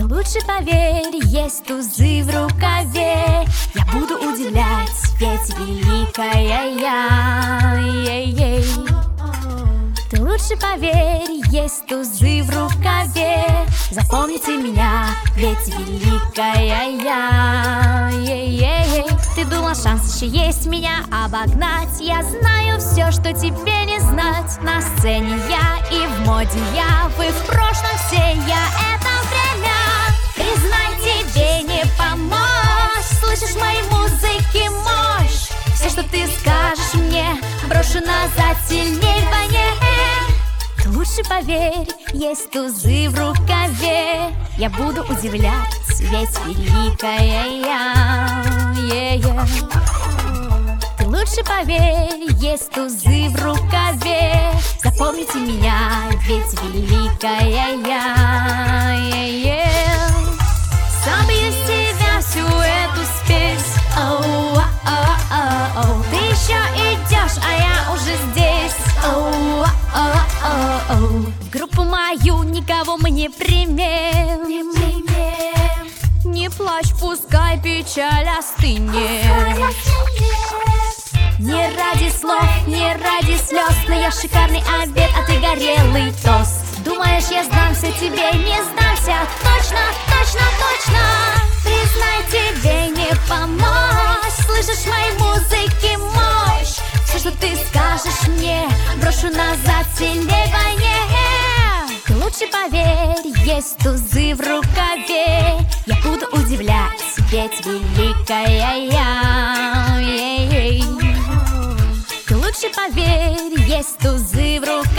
лучше поверь, есть тузы в рукаве. Я буду удивлять, ведь великая я. Ты лучше поверь, есть тузы в рукаве. Запомните меня, ведь великая я. Ты думал, шанс еще есть меня обогнать. Я знаю все, что тебе не знать. На сцене я и в моде я. Вы в прошлом все, я это время. Признай, тебе не помочь. Слышишь в моей музыке мощь. Все, что ты скажешь мне, брошу назад, сильней рванее. Ты лучше поверь, есть тузы в рукаве. Я буду удивлять, ведь великая я. Ты лучше поверь, есть тузы в рукаве. Запомните меня, ведь великая я. Сам бы из себя всю эту спесь. Ты еще идешь, а я уже здесь. В группу мою никого мы не примем. Не плачь, пускай печаль остынет. Не ради слов, не ради слез, но я шикарный обед, а ты горелый тост. Думаешь, я сдамся тебе, не сдамся. Точно, точно, точно. Признай, тебе не помочь. Слышишь в моей музыке мощь. Все, что ты скажешь мне, брошу назад, сильней войне. Ты лучше поверь, есть тузы в рукаве. Я буду удивлять, ведь великая я. Ты лучше поверь, есть тузы в рукаве.